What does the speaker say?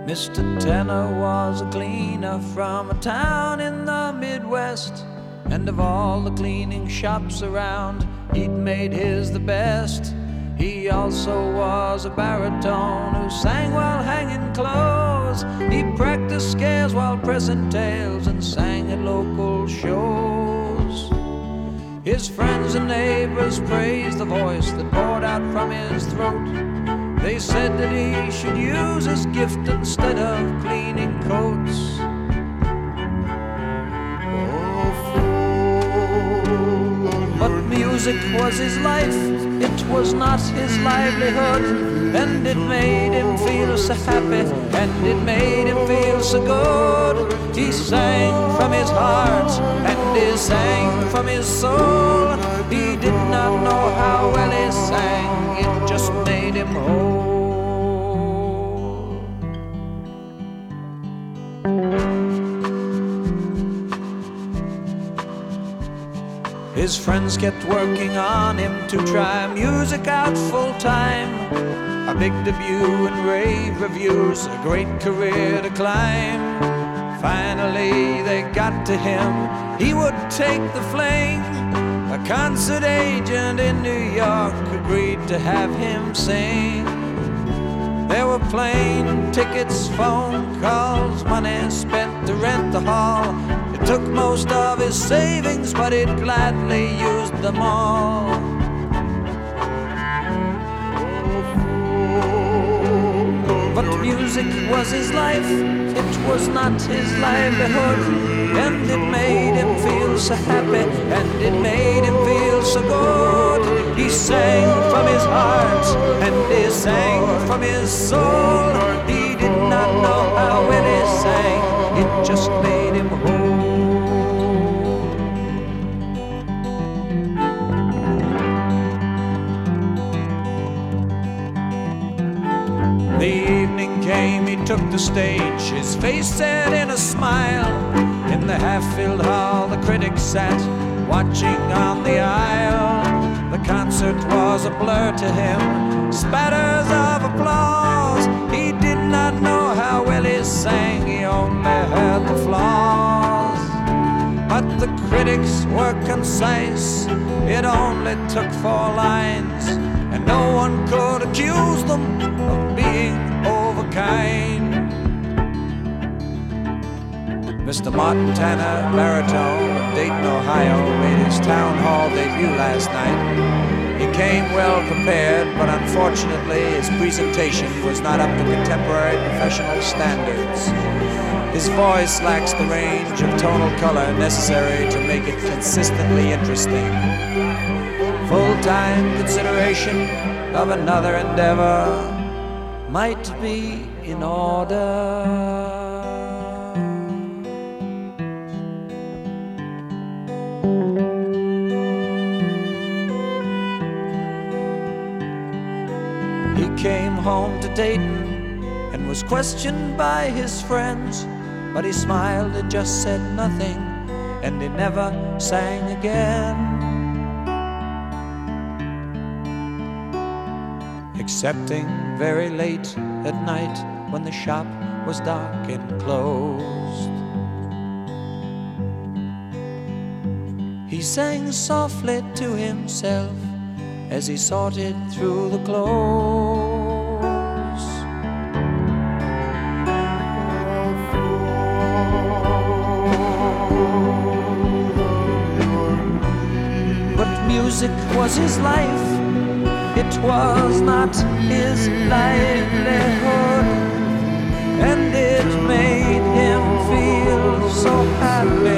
Mr. Tanner was a cleaner from a town in the Midwest, and of all the cleaning shops around, he'd made his the best. He also was a baritone who sang while hanging clothes. He practiced scales while pressing tails and sang at local shows. His friends and neighbors praised the voice that poured out from his throat. They said that he should use his gift instead of cleaning coats. But music was his life, it was not his livelihood, and it made him feel so happy, and it made him feel so good. He sang from his heart, and he sang from his soul. He did not know how well he sang, it just made him whole. His friends kept working on him to try music out full time. A big debut and rave reviews, a great career to climb. Finally they got to him, he would take the fling. A concert agent in New York agreed to have him sing. There were plane tickets, phone calls, money spent to rent the hall. It took most of his savings, but he'd gladly used them all. But music was his life, it was not his livelihood, and it made him feel so happy, and it made him feel so good. He sang from his heart, and he sang from his soul. He did not know how well he sang, it just made him whole. The evening came, he took the stage, his face set in a smile. In the half-filled hall the critics sat, watching on the aisle. The concert was a blur to him, spatters of applause. He did not know how well he sang, he only heard the flaws. But the critics were concise, it only took 4 lines, and no one could accuse them of being overkind. Mr. Martin Tanner, baritone of Dayton, Ohio, made his town hall debut last night. He came well prepared, but unfortunately his presentation was not up to contemporary professional standards. His voice lacks the range of tonal color necessary to make it consistently interesting. Full-time consideration of another endeavor might be in order. He came home to Dayton and was questioned by his friends, but he smiled and just said nothing, and he never sang again. Excepting very late at night when the shop was dark and closed. He sang softly to himself as he sorted through the clothes. But music was his life, it was not his livelihood, and it made him feel so happy,